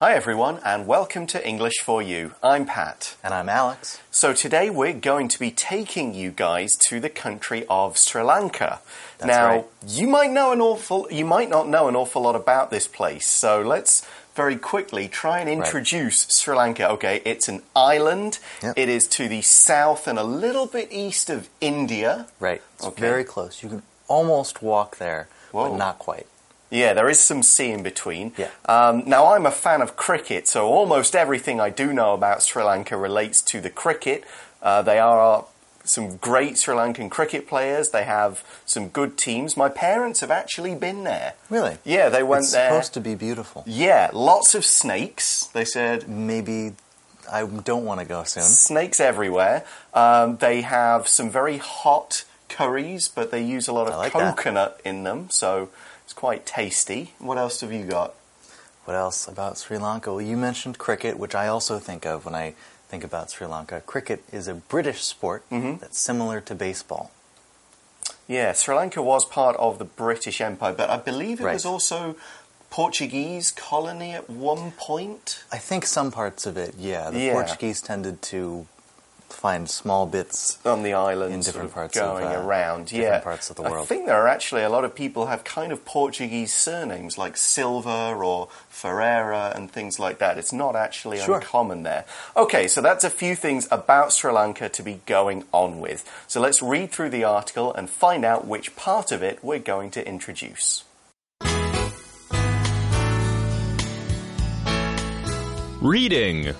Hi everyone and welcome to English for You. I'm Pat. And I'm Alex. So today we're going to be taking you guys to the country of Sri Lanka. That's now, right. you might not know an awful lot about this place. So let's very quickly try and introduce Sri Lanka. Okay, it's an island. Yep. It is to the south and a little bit east of India. Right. It's very close. You can almost walk there, but not quite. Yeah, there is some sea in between. Yeah. Now, I'm a fan of cricket, so almost everything I do know about Sri Lanka relates to the cricket. They are some great Sri Lankan cricket players. They have some good teams. My parents have actually been there. Really? Yeah, they went there. It's supposed to be beautiful. Yeah, lots of snakes, they said. Maybe I don't want to go soon. Snakes everywhere. They have some very hot curries, but they use a lot of coconut in them, so it's quite tasty. What else have you got? What else about Sri Lanka? Well, you mentioned cricket, which I also think of when I think about Sri Lanka. Cricket is a British sport that's similar to baseball. Yeah, Sri Lanka was part of the British Empire, but I believe it was also Portuguese colony at one point. I think some parts of it, yeah. The Portuguese tended to find small bits on the island in different parts going around. Different parts of the world. I think there are actually a lot of people have kind of Portuguese surnames like Silva or Ferreira and things like that. It's not actually uncommon there. Okay, so that's a few things about Sri Lanka to be going on with. So let's read through the article and find out which part of it we're going to introduce. Reading.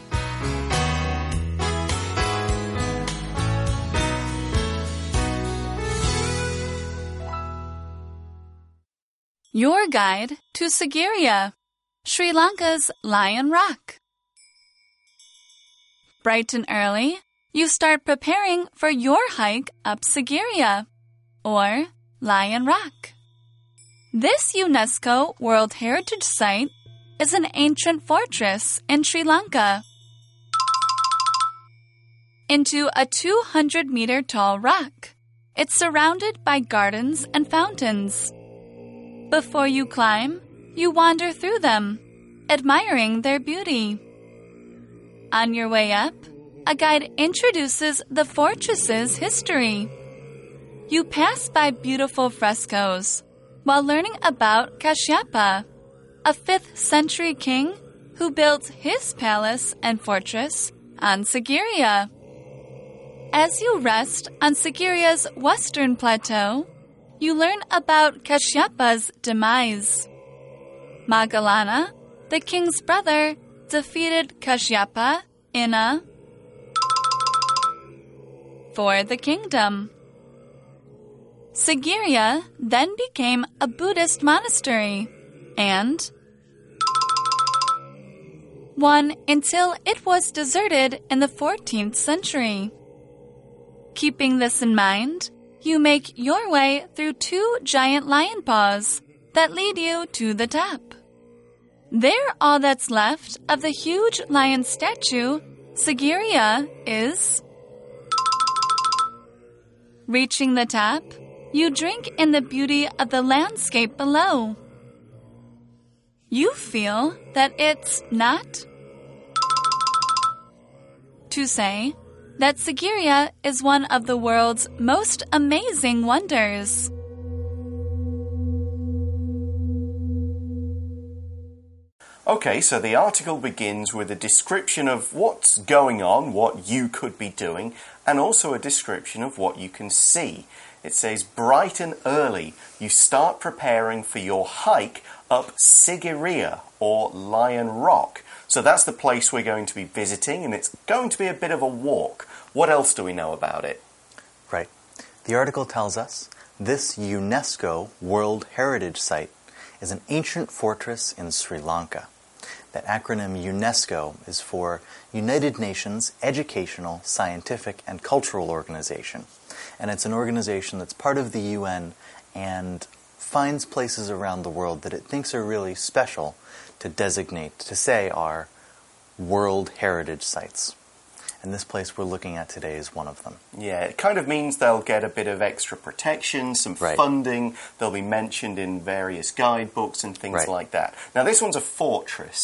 Your guide to Sigiriya, Sri Lanka's Lion Rock. Bright and early, you start preparing for your hike up Sigiriya, or Lion Rock. This UNESCO World Heritage Site is an ancient fortress in Sri Lanka. Into a 200-meter tall rock, it's surrounded by gardens and fountains. Before you climb, you wander through them, admiring their beauty. On your way up, a guide introduces the fortress's history. You pass by beautiful frescoes while learning about Kashyapa, a 5th century king who built his palace and fortress on Sigiriya. As you rest on Sigiriya's western plateau, you learn about Kashyapa's demise. Magallana, the king's brother, defeated Kashyapa in a for the kingdom. Sigiriya then became a Buddhist monastery and one until it was deserted in the 14th century. Keeping this in mind, you make your way through 2 giant lion paws that lead you to the top. There, all that's left of the huge lion statue, Sigiriya, is. Reaching the top, you drink in the beauty of the landscape below. You feel that it's not to say that Sigiriya is one of the world's most amazing wonders. Okay, so the article begins with a description of what's going on, what you could be doing, and also a description of what you can see. It says, bright and early, you start preparing for your hike up Sigiriya, or Lion Rock. So that's the place we're going to be visiting, and it's going to be a bit of a walk. What else do we know about it? Right. The article tells us this UNESCO World Heritage Site is an ancient fortress in Sri Lanka. That acronym UNESCO is for United Nations Educational, Scientific, and Cultural Organization. And it's an organization that's part of the UN and finds places around the world that it thinks are really special to designate, to say are World Heritage Sites. And this place we're looking at today is one of them. Yeah, it kind of means they'll get a bit of extra protection, some funding. They'll be mentioned in various guidebooks and things like that. Now, this one's a fortress.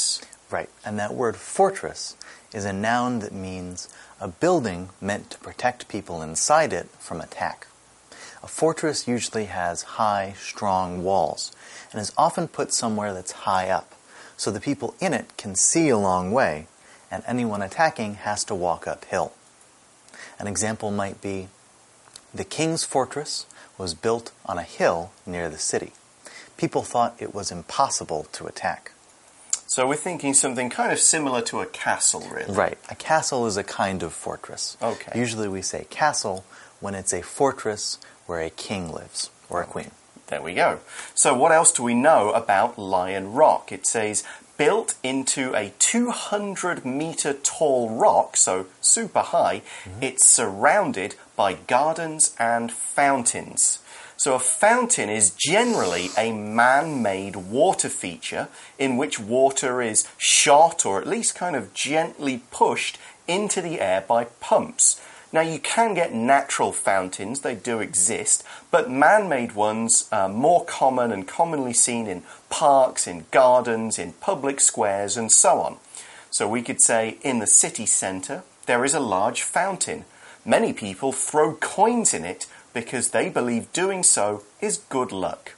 Right, and that word fortress is a noun that means a building meant to protect people inside it from attack. A fortress usually has high, strong walls and is often put somewhere that's high up, so the people in it can see a long way, and anyone attacking has to walk uphill. An example might be, the king's fortress was built on a hill near the city. People thought it was impossible to attack. So we're thinking something kind of similar to a castle, really. Right. A castle is a kind of fortress. Okay. Usually we say castle when it's a fortress where a king lives, or a queen. There we go. So what else do we know about Lion Rock? It says, built into a 200-meter tall rock, so super high, it's surrounded by gardens and fountains. So a fountain is generally a man-made water feature in which water is shot or at least kind of gently pushed into the air by pumps. Now you can get natural fountains, they do exist, but man-made ones are more common and commonly seen in parks, in gardens, in public squares and so on. So we could say in the city centre there is a large fountain. Many people throw coins in it because they believe doing so is good luck.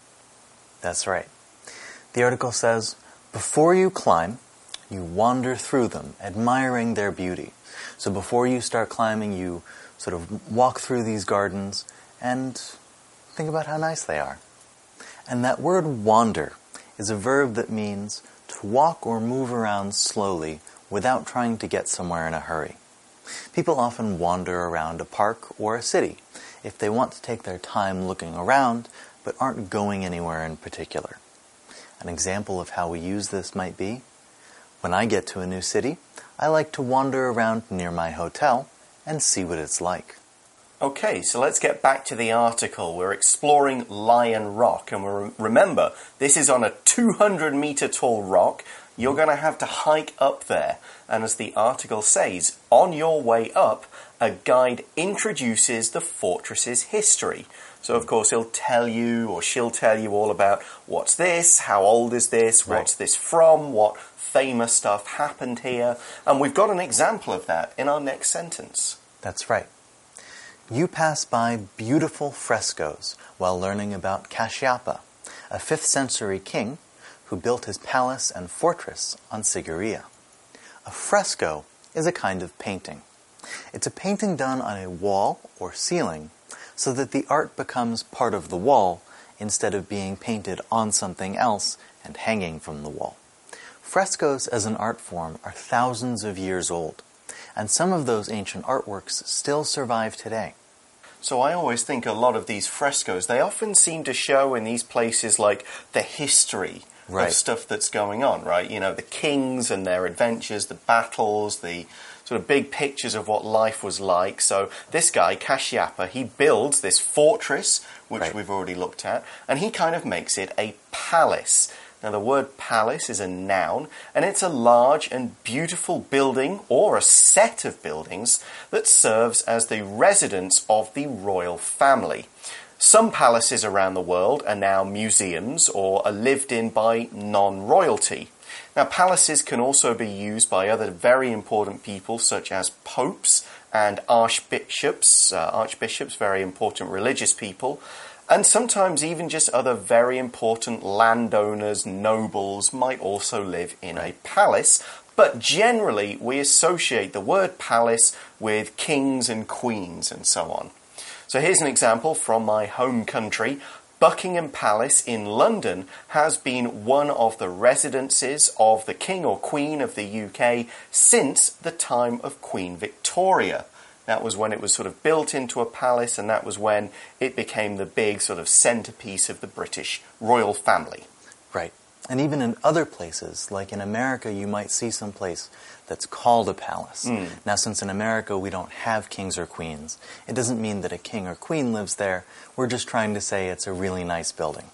That's right. The article says, before you climb, you wander through them, admiring their beauty. So before you start climbing, you sort of walk through these gardens and think about how nice they are. And that word wander is a verb that means to walk or move around slowly without trying to get somewhere in a hurry. People often wander around a park or a city if they want to take their time looking around but aren't going anywhere in particular. An example of how we use this might be, when I get to a new city, I like to wander around near my hotel and see what it's like. Okay, so let's get back to the article. We're exploring Lion Rock, and remember, this is on a 200-meter tall rock. You're going to have to hike up there. And as the article says, on your way up, a guide introduces the fortress's history. So, of course, he'll tell you, or she'll tell you all about what's this, how old is this, what's this from, what famous stuff happened here. And we've got an example of that in our next sentence. That's right. You pass by beautiful frescoes while learning about Kashyapa, a 5th century king who built his palace and fortress on Sigiriya. A fresco is a kind of painting. It's a painting done on a wall or ceiling so that the art becomes part of the wall instead of being painted on something else and hanging from the wall. Frescoes as an art form are thousands of years old, and some of those ancient artworks still survive today. So I always think a lot of these frescoes, they often seem to show in these places like the history of stuff that's going on, right? You know, the kings and their adventures, the battles, the sort of big pictures of what life was like. So this guy, Kashyapa, he builds this fortress, which we've already looked at, and he kind of makes it a palace. Now, the word palace is a noun, and it's a large and beautiful building, or a set of buildings, that serves as the residence of the royal family. Some palaces around the world are now museums, or are lived in by non-royalty. Now, palaces can also be used by other very important people, such as popes and archbishops, very important religious people, and sometimes even just other very important landowners, nobles might also live in a palace. But generally, we associate the word palace with kings and queens and so on. So here's an example from my home country. Buckingham Palace in London has been one of the residences of the King or Queen of the UK since the time of Queen Victoria. That was when it was sort of built into a palace, and that was when it became the big sort of centerpiece of the British royal family. Right. And even in other places, like in America, you might see some place that's called a palace. Now, since in America we don't have kings or queens, it doesn't mean that a king or queen lives there. We're just trying to say it's a really nice building.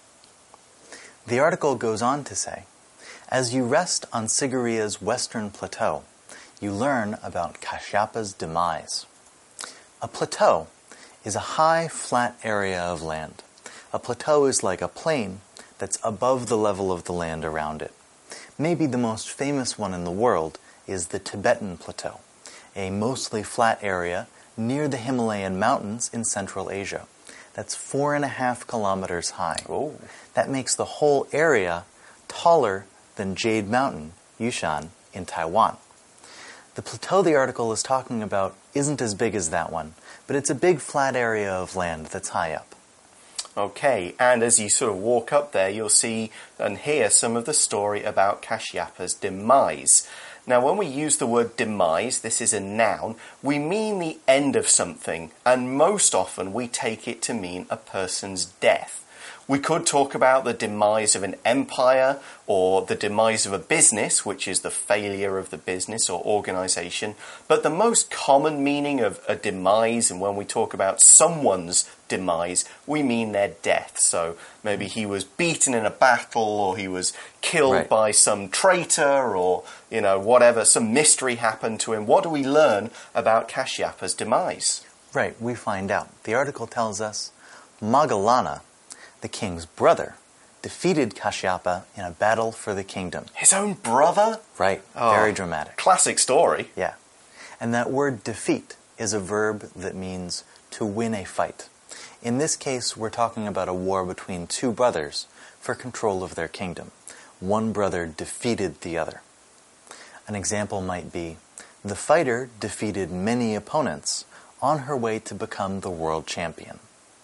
The article goes on to say, as you rest on Sigiriya's western plateau, you learn about Kashyapa's demise. A plateau is a high, flat area of land. A plateau is like a plain that's above the level of the land around it. Maybe the most famous one in the world is the Tibetan Plateau, a mostly flat area near the Himalayan mountains in Central Asia. That's 4.5 kilometers high. Oh. That makes the whole area taller than Jade Mountain, Yushan, in Taiwan. The plateau the article is talking about isn't as big as that one, but it's a big flat area of land that's high up. Okay, and as you sort of walk up there, you'll see and hear some of the story about Kashyapa's demise. Now, when we use the word demise, this is a noun, we mean the end of something, and most often we take it to mean a person's death. We could talk about the demise of an empire or the demise of a business, which is the failure of the business or organization. But the most common meaning of a demise, and when we talk about someone's demise, we mean their death. So maybe he was beaten in a battle, or he was killed by some traitor, or, whatever, some mystery happened to him. What do we learn about Kashyapa's demise? Right, we find out. The article tells us Moggallana, the king's brother, defeated Kashyapa in a battle for the kingdom. His own brother? Right, very dramatic. Classic story. Yeah. And that word defeat is a verb that means to win a fight. In this case, we're talking about a war between two brothers for control of their kingdom. One brother defeated the other. An example might be, the fighter defeated many opponents on her way to become the world champion.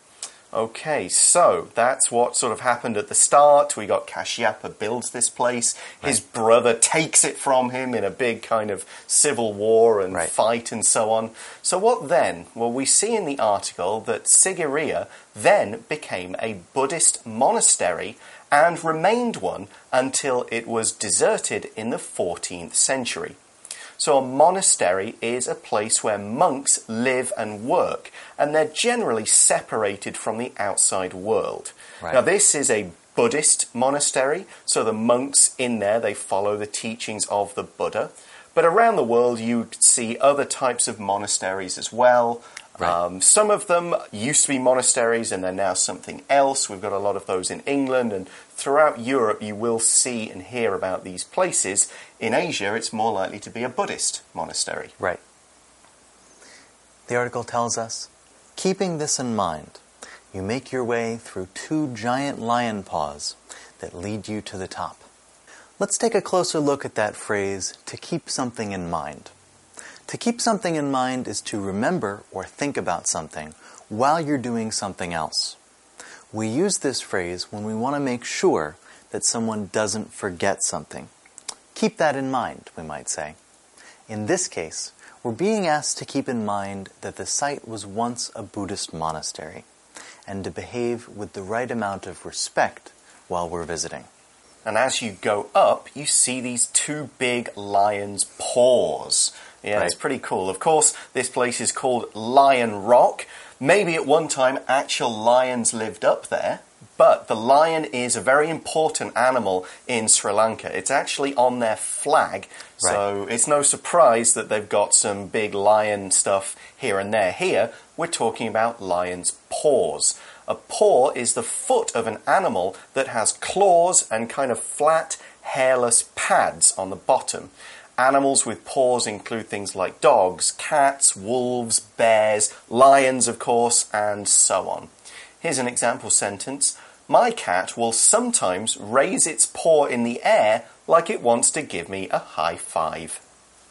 Okay, so that's what sort of happened at the start. We got Kashyapa builds this place. His brother takes it from him in a big kind of civil war and fight and so on. So what then? Well, we see in the article that Sigiriya then became a Buddhist monastery and remained one until it was deserted in the 14th century. So a monastery is a place where monks live and work, and they're generally separated from the outside world. Right. Now, this is a Buddhist monastery, so the monks in there, they follow the teachings of the Buddha. But around the world, you see other types of monasteries as well. Right. Some of them used to be monasteries and they're now something else. We've got a lot of those in England, and throughout Europe you will see and hear about these places. In Asia, it's more likely to be a Buddhist monastery. Right. The article tells us, keeping this in mind, you make your way through 2 giant lion paws that lead you to the top. Let's take a closer look at that phrase, to keep something in mind. To keep something in mind is to remember or think about something while you're doing something else. We use this phrase when we want to make sure that someone doesn't forget something. Keep that in mind, we might say. In this case, we're being asked to keep in mind that the site was once a Buddhist monastery, and to behave with the right amount of respect while we're visiting. And as you go up, you see these 2 big lions' paws. Yeah, It's pretty cool. Of course, this place is called Lion Rock. Maybe at one time actual lions lived up there, but the lion is a very important animal in Sri Lanka. It's actually on their flag, so it's no surprise that they've got some big lion stuff here and there. Here, we're talking about lion's paws. A paw is the foot of an animal that has claws and kind of flat, hairless pads on the bottom. Animals with paws include things like dogs, cats, wolves, bears, lions, of course, and so on. Here's an example sentence. My cat will sometimes raise its paw in the air like it wants to give me a high five.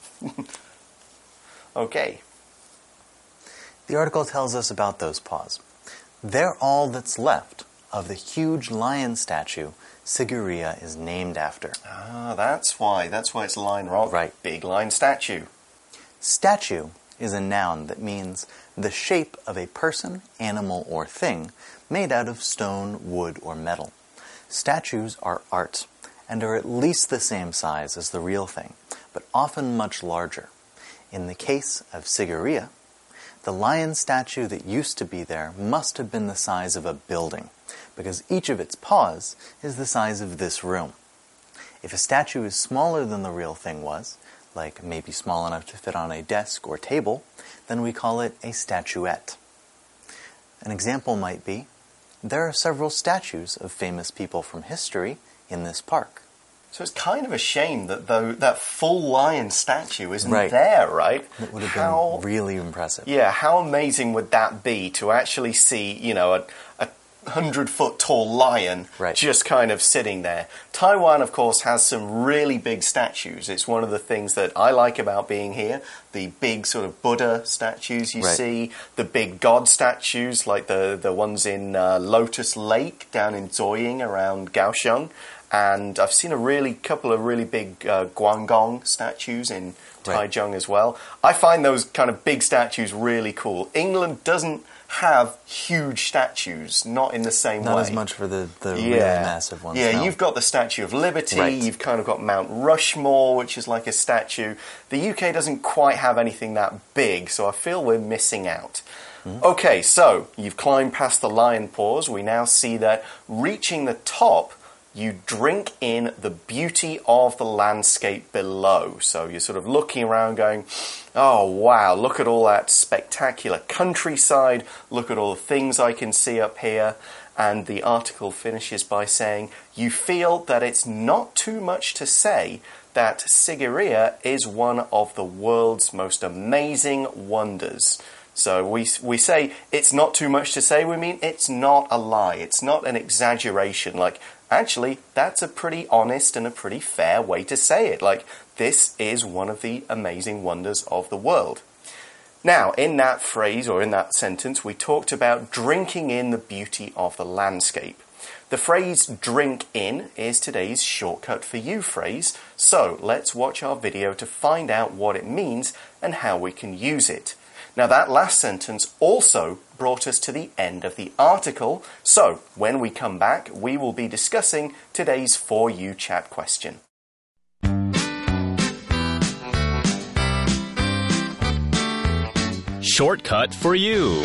Okay. The article tells us about those paws. They're all that's left of the huge lion statue Sigiriya is named after. Ah, that's why. That's why it's Lion Rock. Right. Big lion statue. Statue is a noun that means the shape of a person, animal, or thing made out of stone, wood, or metal. Statues are art and are at least the same size as the real thing, but often much larger. In the case of Sigiriya, the lion statue that used to be there must have been the size of a building, because each of its paws is the size of this room. If a statue is smaller than the real thing was, like maybe small enough to fit on a desk or table, then we call it a statuette. An example might be, there are several statues of famous people from history in this park. So it's kind of a shame that that full lion statue isn't Right. there, right? It would have been really impressive. Yeah, how amazing would that be to actually see, you know, a 100-foot tall lion Right. just kind of sitting there. Taiwan, of course, has some really big statues. It's one of the things that I like about being here. The big sort of Buddha statues you Right. see, the big god statues like the ones in Lotus Lake down in Zoying around Kaohsiung. And I've seen couple of really big Guangdong statues in Right. Taichung as well. I find those kind of big statues really cool. England doesn't have huge statues, not in the same way. Not as much for the really massive ones. Yeah, no. you've got the Statue of Liberty, Right. you've kind of got Mount Rushmore, which is like a statue. The UK doesn't quite have anything that big, so I feel we're missing out. Okay, so you've climbed past the lion paws. We now see that reaching the top, you drink in the beauty of the landscape below. So you're sort of looking around going, oh wow, look at all that spectacular countryside, look at all the things I can see up here. And the article finishes by saying, you feel that it's not too much to say that Sigiriya is one of the world's most amazing wonders. So we say it's not too much to say, we mean it's not a lie, it's not an exaggeration. Like, actually, that's a pretty honest and a pretty fair way to say it. Like, this is one of the amazing wonders of the world. Now, in that phrase or in that sentence, we talked about drinking in the beauty of the landscape. The phrase drink in is today's shortcut for you phrase, so let's watch our video to find out what it means and how we can use it. Now, that last sentence also brought us to the end of the article, so when we come back, we will be discussing today's For You chat question. Shortcut for you.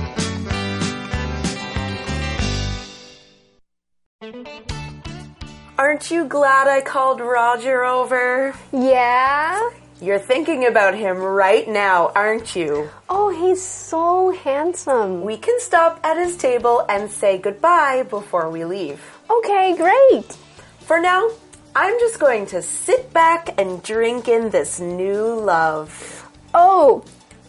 Aren't you glad I called Roger over? Yeah? You're thinking about him right now, aren't you? Oh, he's so handsome. We can stop at his table and say goodbye before we leave. Okay, great. For now, I'm just going to sit back and drink in this new love. Oh.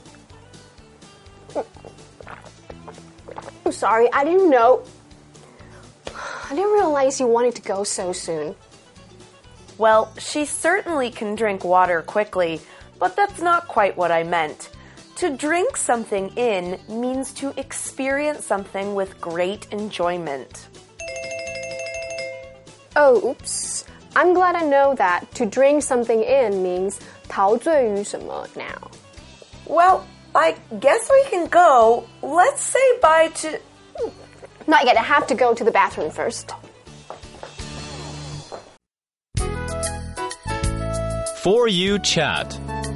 I'm sorry, I didn't know. I didn't realize you wanted to go so soon. Well, she certainly can drink water quickly, but that's not quite what I meant. To drink something in means to experience something with great enjoyment. Oh, oops. I'm glad I know that to drink something in means 陶醉于什么 now. Well, I guess we can go. Let's say bye to... Not yet, I have to go to the bathroom first. For You chat.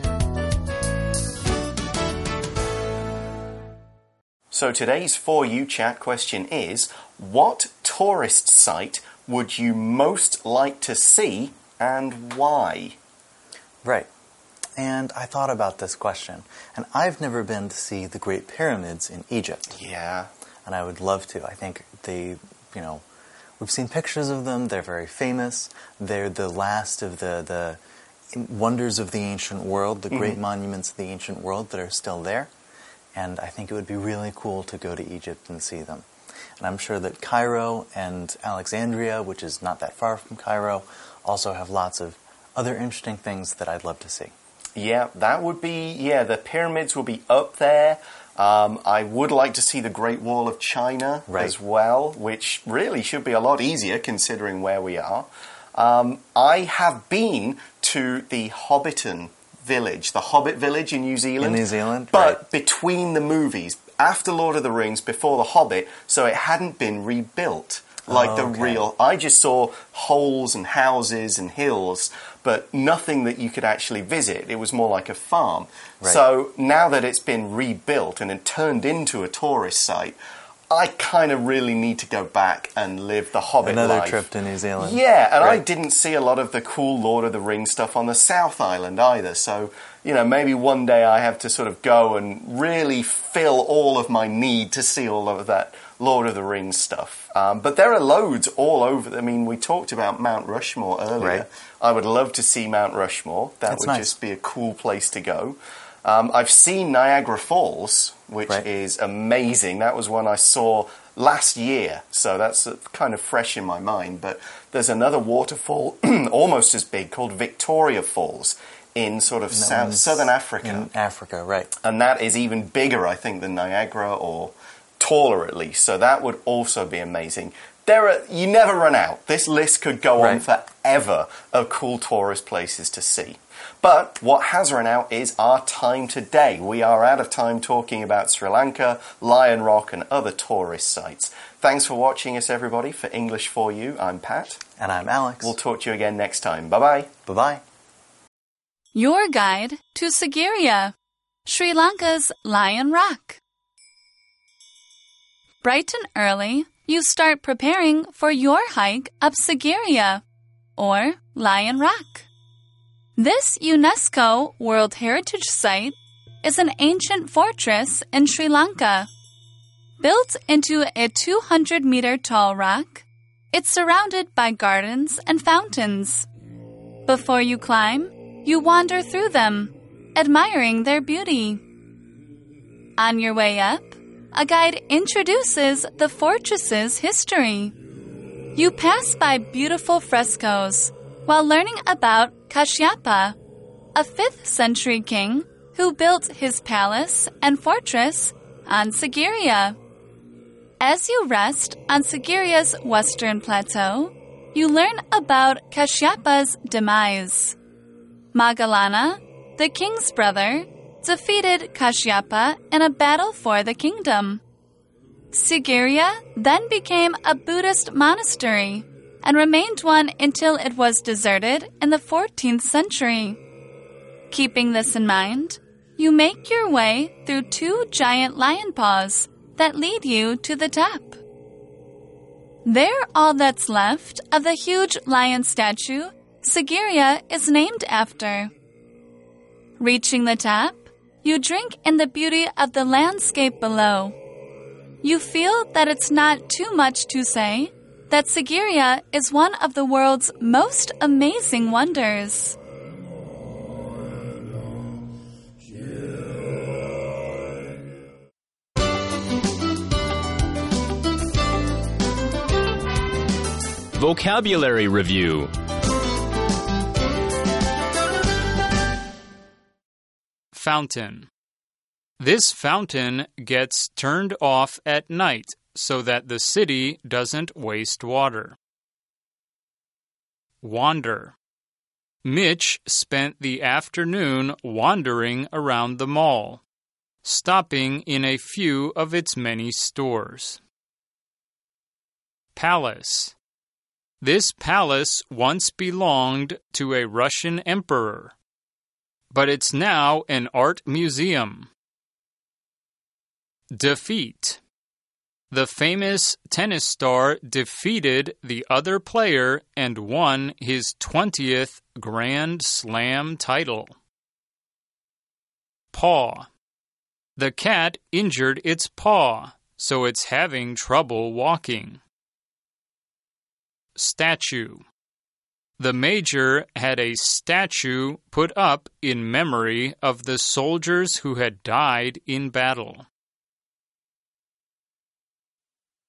So today's For You chat question is, what tourist site would you most like to see and why? Right. And I thought about this question, and I've never been to see the Great Pyramids in Egypt. Yeah. And I would love to. I think we've seen pictures of them. They're very famous. They're the last of the wonders of the ancient world, the great monuments of the ancient world that are still there. And I think it would be really cool to go to Egypt and see them. And I'm sure that Cairo and Alexandria, which is not that far from Cairo, also have lots of other interesting things that I'd love to see. Yeah, that would be, the pyramids will be up there. I would like to see the Great Wall of China as well, which really should be a lot easier considering where we are. I have been to the Hobbiton village, the Hobbit village in New Zealand. In New Zealand, but between the movies, after Lord of the Rings, before The Hobbit, so it hadn't been rebuilt. Like the real... I just saw holes and houses and hills, but nothing that you could actually visit. It was more like a farm. Right. So now that it's been rebuilt and it turned into a tourist site, I kind of really need to go back and live the Hobbit Another life. trip to New Zealand. Yeah, and I Right. didn't see a lot of the cool Lord of the Rings stuff on the South Island either. So, maybe one day I have to sort of go and really fill all of my need to see all of that Lord of the Rings stuff. But there are loads all over. I mean, we talked about Mount Rushmore earlier. Right. I would love to see Mount Rushmore. That That's would nice. just be a cool place to go. I've seen Niagara Falls, which Right. is amazing. That was one I saw last year, so that's kind of fresh in my mind. But there's another waterfall almost as big called Victoria Falls in sort of southern Africa. In Africa, right. And that is even bigger, I think, than Niagara, or taller at least. So that would also be amazing. You never run out. This list could go on Right. forever of cool tourist places to see. But what has run out is our time today. We are out of time talking about Sri Lanka, Lion Rock, and other tourist sites. Thanks for watching us, everybody. For English for You, I'm Pat. And I'm Alex. We'll talk to you again next time. Bye-bye. Bye-bye. Your guide to Sigiriya, Sri Lanka's Lion Rock. Bright and early, you start preparing for your hike up Sigiriya, or Lion Rock. This UNESCO World Heritage Site is an ancient fortress in Sri Lanka. Built into a 200-meter tall rock, it's surrounded by gardens and fountains. Before you climb, you wander through them, admiring their beauty. On your way up, a guide introduces the fortress's history. You pass by beautiful frescoes while learning about Kashyapa, a 5th century king who built his palace and fortress on Sigiriya. As you rest on Sigiriya's western plateau, you learn about Kashyapa's demise. Magallana, the king's brother, defeated Kashyapa in a battle for the kingdom. Sigiriya then became a Buddhist monastery and remained one until it was deserted in the 14th century. Keeping this in mind, you make your way through 2 giant lion paws that lead you to the top. They're all that's left of the huge lion statue Sigiriya is named after. Reaching the top, you drink in the beauty of the landscape below. You feel that it's not too much to say that Sigiriya is one of the world's most amazing wonders. Vocabulary Review. Fountain. This fountain gets turned off at night so that the city doesn't waste water. Wander. Mitch spent the afternoon wandering around the mall, stopping in a few of its many stores. Palace. This palace once belonged to a Russian emperor, but it's now an art museum. Defeat. The famous tennis star defeated the other player and won his 20th Grand Slam title. Paw. The cat injured its paw, so it's having trouble walking. Statue. The major had a statue put up in memory of the soldiers who had died in battle.